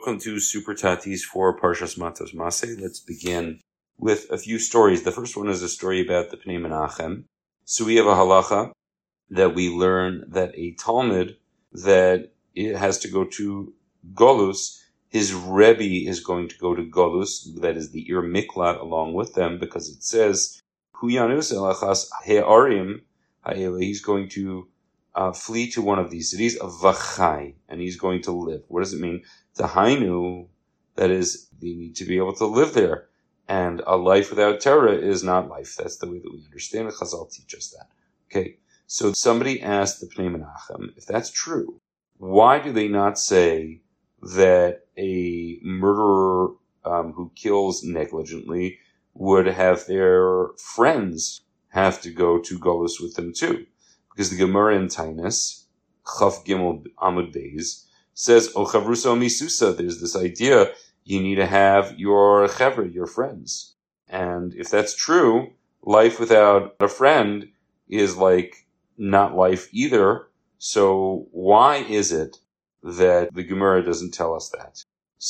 Welcome to Super Tatis for Parshas Matos Maseh. Let's begin with a few stories. The first one is a story about the Pnei Menachem. So we have a halacha that we learn that a Talmud that it has to go to Golus, his Rebbe is going to go to Golus, that is the Ir Miklat, along with them, because it says, Hu Yanus Elachas He'arim Ha'ele, he's going to flee to one of these cities, of Vachai, and he's going to live. What does it mean? The Hainu, that is, they need to be able to live there. And a life without Torah is not life. That's the way that we understand it. Chazal teach us that. Okay, so somebody asked the Pnei Menachem, if that's true, why do they not say that a murderer who kills negligently would have their friends have to go to Golus with them too? Because the Gemara in Tainus, Chaf Gimel Amud Beis, says, O chavrusa misusa, there's this idea you need to have your chevra, your friends. And if that's true, life without a friend is like not life either. So why is it that the Gemara doesn't tell us that?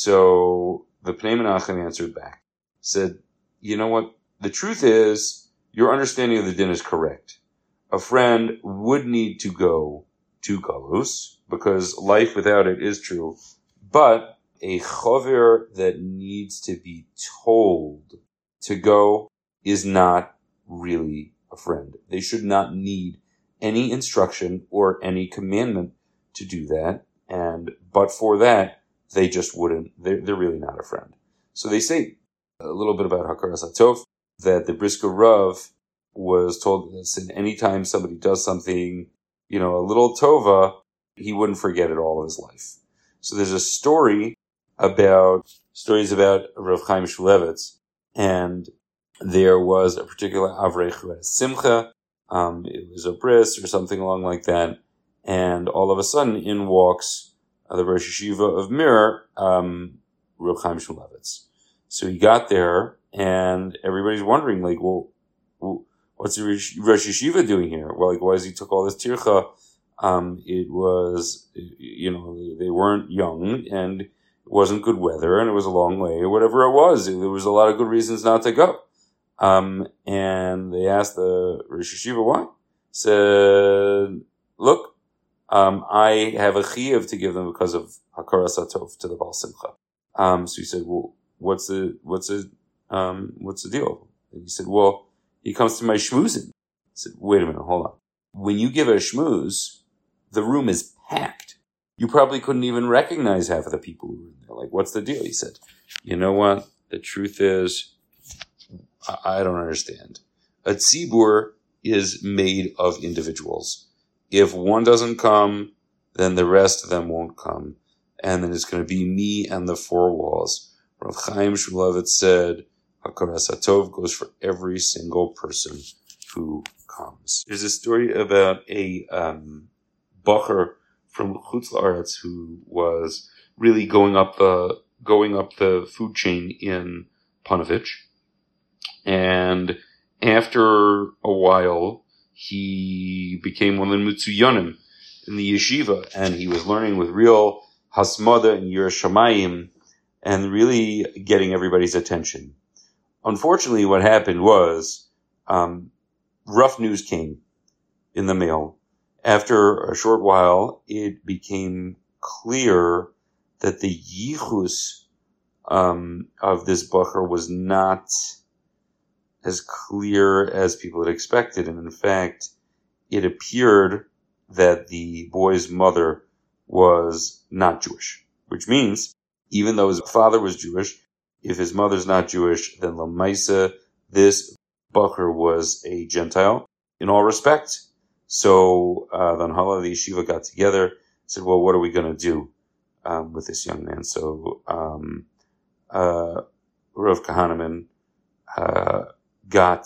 So the Pnei Menachem answered back, said, you know what? The truth is, your understanding of the din is correct. A friend would need to go to Galus, because life without it is true. But a chover that needs to be told to go is not really a friend. They should not need any instruction or any commandment to do that. But for that, they just wouldn't. They're really not a friend. So they say a little bit about Hakaras HaTov, that the Brisker Rav was told this, and anytime somebody does something, a little tova, he wouldn't forget it all of his life. So there's a stories about Rav Chaim Shmulevitz, and there was a particular Avrech who had a simcha, it was a bris or something along like that, and all of a sudden in walks the Rosh Yeshiva of Mir, Rav Chaim Shmulevitz. So he got there, and everybody's wondering, like, well, what's the Rosh Yeshiva doing here? Well, like, why has he took all this tircha? It was, they weren't young, and it wasn't good weather, and it was a long way, or whatever it was. There was a lot of good reasons not to go. And they asked the Rosh Yeshiva why. Said, look, I have a chiyuv to give them because of Hakaras HaTov to the Baal Simcha. So he said, well, what's the deal? And he said, well, he comes to my shmoozin. I said, wait a minute, hold on. When you give a shmooze, the room is packed. You probably couldn't even recognize half of the people who were in there. Like, what's the deal? He said, you know what? The truth is, I don't understand. A tzibur is made of individuals. If one doesn't come, then the rest of them won't come. And then it's going to be me and the four walls. Rav Chaim Shmulevitz said, Hakaras HaTov goes for every single person who comes. There's a story about a bacher from Chutz La'aretz who was really going up the food chain in Panovich, and after a while he became one of the Mitzuyonim in the yeshiva, and he was learning with real hasmada and Yiras Shamayim, and really getting everybody's attention. Unfortunately, what happened was rough news came in the mail. After a short while, it became clear that the yichus of this bacher was not as clear as people had expected. And in fact, it appeared that the boy's mother was not Jewish, which means even though his father was Jewish, if his mother's not Jewish, then Lamaisa, this bacher was a Gentile in all respects. So the Anhala, the yeshiva, got together, said, well, what are we going to do with this young man? So Rav Kahneman got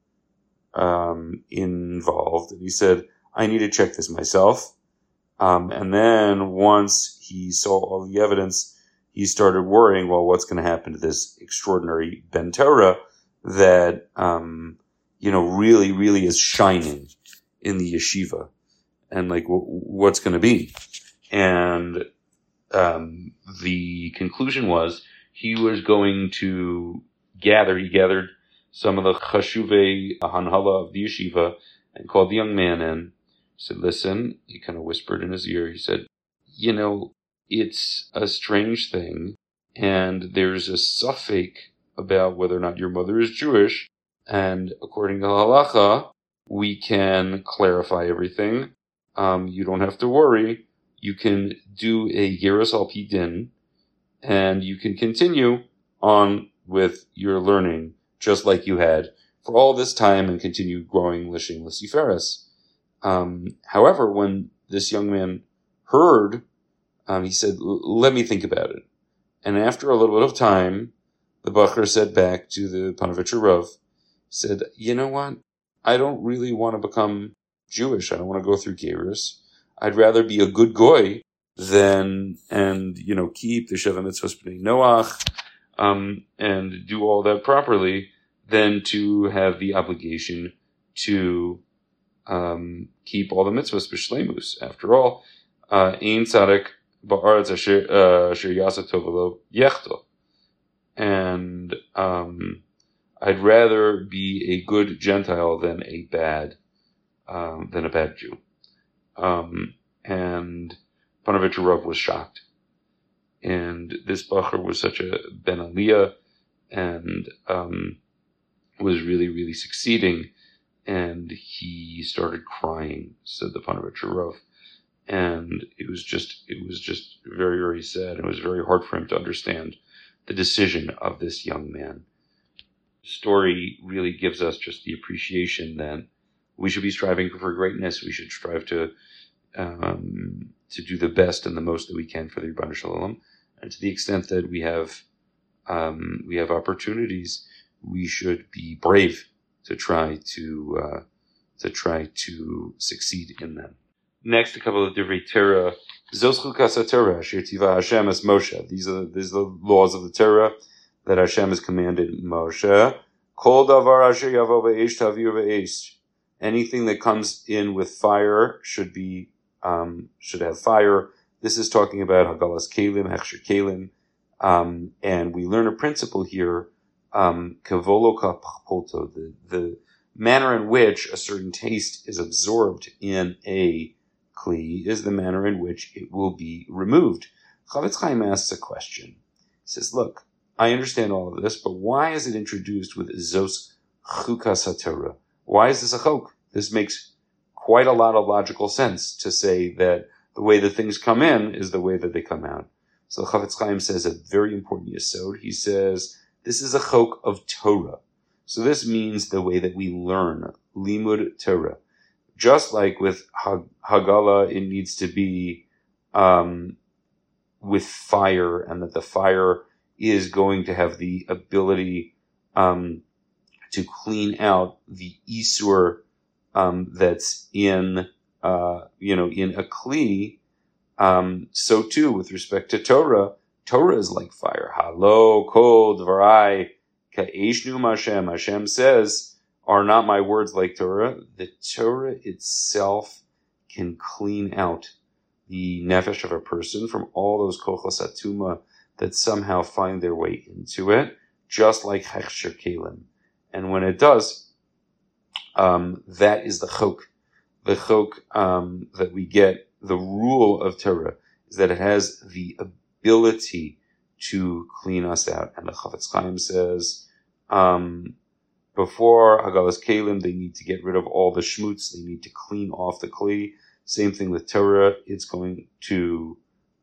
involved, and he said, I need to check this myself. And then once he saw all the evidence, he started worrying, well, what's going to happen to this extraordinary Ben Torah that, really, really is shining in the yeshiva, and like, what's going to be? And the conclusion was he was going to he gathered some of the chashuvei hanhala of the yeshiva and called the young man in. He said, listen, he kind of whispered in his ear, he said, it's a strange thing, and there's a suffix about whether or not your mother is Jewish, and according to halacha, we can clarify everything. You don't have to worry. You can do a Geras al Pi Din, and you can continue on with your learning, just like you had for all this time, and continue growing Lishim Luciferis. However, when this young man heard, he said, let me think about it. And after a little bit of time, the Bachar said back to the Panovich Rav, said, you know what? I don't really want to become Jewish. I don't want to go through Geras. I'd rather be a good goy than, keep the Sheva Mitzvahs B'nai Noach, and do all that properly, than to have the obligation to keep all the mitzvahs b'shleimus. After all, ein tzaddik ba'aretz asher yasa tov v'lo yechto. And I'd rather be a good Gentile than a bad Jew. And Panovich Rav was shocked. And this Bacher was such a Ben Aliyah, and was really, really succeeding. And he started crying, said the Panovich Rav. And it was just very, very sad. It was very hard for him to understand the decision of this young man. The story really gives us just the appreciation that we should be striving for greatness. We should strive to do the best and the most that we can for the Rebbeinu Shalom. And to the extent that we have opportunities, we should be brave to try to succeed in them. Next, a couple of Divrei Torah. Zos chukas haTorah asher tiva Hashem es Moshe. These are the laws of the Torah that Hashem has commanded Moshe. Kol davar asher yavo be'esh tavir be'esh. Anything that comes in with fire should have fire. This is talking about Hagalas Kelim, Hechsher Kelim. And we learn a principle here, Kavolo Kapolto, the manner in which a certain taste is absorbed in a Kli is the manner in which it will be removed. Chavetz Chaim asks a question. He says, look, I understand all of this, but why is it introduced with Zos Chukas HaTorah? Why is this a chok? This makes quite a lot of logical sense to say that the way that things come in is the way that they come out. So Chavetz Chaim says a very important yesod. He says, this is a chok of Torah. So this means the way that we learn, limud Torah. Just like with Hagala, it needs to be with fire, and that the fire is going to have the ability to clean out the isur that's in a kli. So too, with respect to Torah, Torah is like fire. Halo kol dvarai ka'eshnu Hashem. Hashem says, are not my words like Torah? The Torah itself can clean out the nefesh of a person from all those kochos atuma that somehow find their way into it, just like hechsher kelim. And when it does, that is the chok. The chok that we get, the rule of Torah, is that it has the ability to clean us out. And the Chavetz Chaim says, before Hagalas Kelim, they need to get rid of all the shmutz. They need to clean off the kli. Same thing with Torah. It's going to,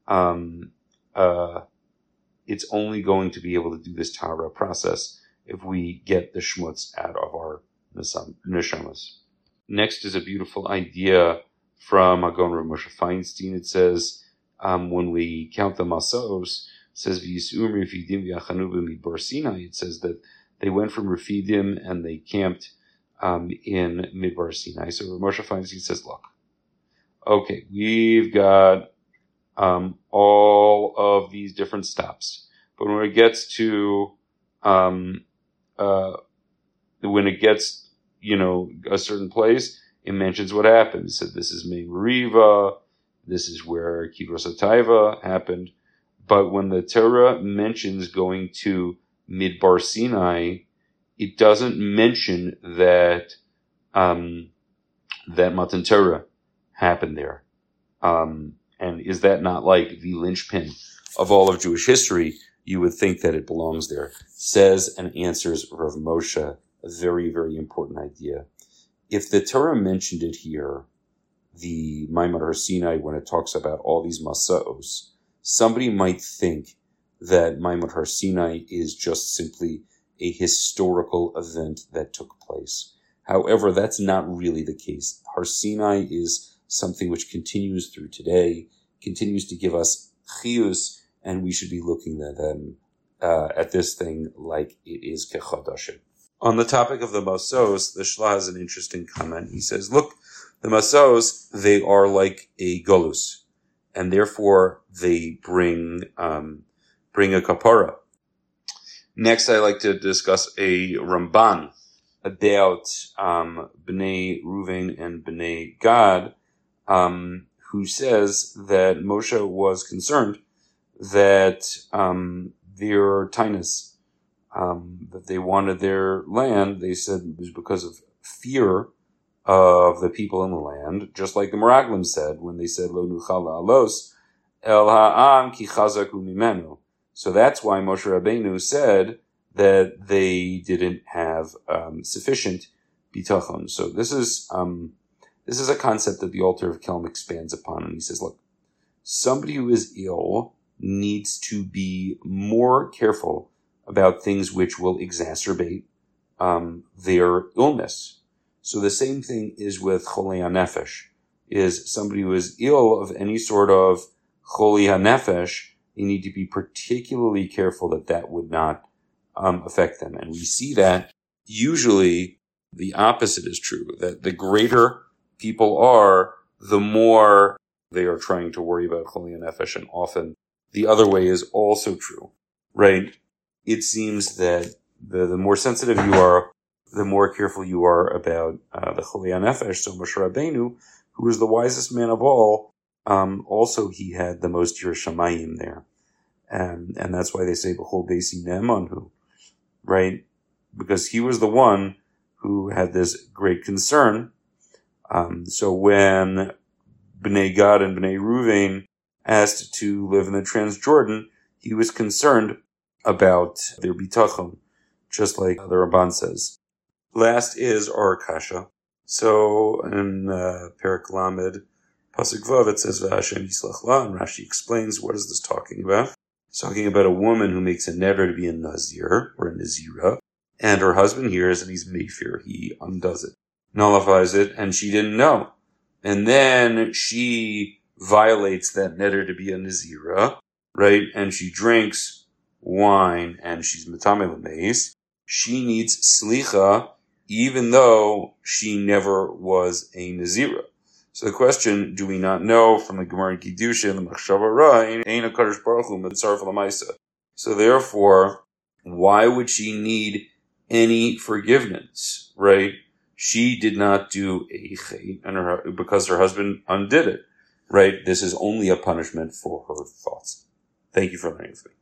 it's only going to be able to do this Torah process if we get the shmutz out of our neshamas. Next is a beautiful idea from Hagon Rav Moshe Feinstein. It says, when we count the masos, it says, V'yis'um Refidim v'yachanu b'midbar Sinai. It says that they went from Refidim and they camped in Midbar Sinai. So Rav Moshe Feinstein says, look, okay, we've got all of these different stops. But when it gets to, a certain place, it mentions what happened. It said, this is Mei Meriva, this is where Kidros HaTaiva happened. but when the Torah mentions going to Midbar Sinai, it doesn't mention that that Matan Torah happened there. And is that not like the linchpin of all of Jewish history? You would think that it belongs there. Says and answers Rav Moshe a very, very important idea. If the Torah mentioned it here, the Maimon Har Sinai, when it talks about all these Masa'os, somebody might think that Maimon Har Sinai is just simply a historical event that took place. However, that's not really the case. Har Sinai is something which continues through today, continues to give us chiyus, and we should be looking at them, at this thing like it is kechadashim. On the topic of the Masos, the Shla has an interesting comment. He says, look, the Masos, they are like a golus, and therefore they bring a kapara. Next, I like to discuss a Ramban about Bnei Reuven and Bnei Gad, who says that Moshe was concerned that their tinus, that they wanted their land, they said it was because of fear of the people in the land, just like the Meraglim said when they said, Lo nuchal alos el ha'am ki chazaku mimenu. So that's why Moshe Rabbeinu said that they didn't have sufficient bitachon. So this is a concept that the Alter of Kelm expands upon, and he says, look, somebody who is ill needs to be more careful about things which will exacerbate their illness. So the same thing is with Cholei HaNefesh, is somebody who is ill of any sort of Cholei HaNefesh, you need to be particularly careful that that would not affect them. And we see that usually the opposite is true, that the greater people are, the more they are trying to worry about Cholei HaNefesh, and often the other way is also true, right? It seems that the more sensitive you are, the more careful you are about the Cholei HaNefesh. So Moshe Rabbeinu, who was the wisest man of all, also he had the most Yiras Shamayim there. And that's why they say B'chol Beisi Ne'emanhu, right? Because he was the one who had this great concern. So when Bnei Gad and Bnei Reuven asked to live in the Transjordan, he was concerned about their bitachon, just like the Ramban says. Last is our kasha. So in Perek Lamed, Pasuk Vav, it says V'Hashem Yislach La, and Rashi explains what is this talking about. It's talking about a woman who makes a neder to be a nazir, or a nazira, and her husband hears and he's meifir. He undoes it, nullifies it, and she didn't know. And then she violates that neder to be a nazira, right? And she drinks wine and she's metameh l'meis. She needs slicha, even though she never was a nazira. So the question, do we not know from the Gemara in Kiddushin, the Machshava Ra, Ein HaKadosh Baruch Hu Mitzaref L'Maisa. So therefore, why would she need any forgiveness, right? She did not do a chet, and because her husband undid it, right? This is only a punishment for her thoughts. Thank you for learning with me.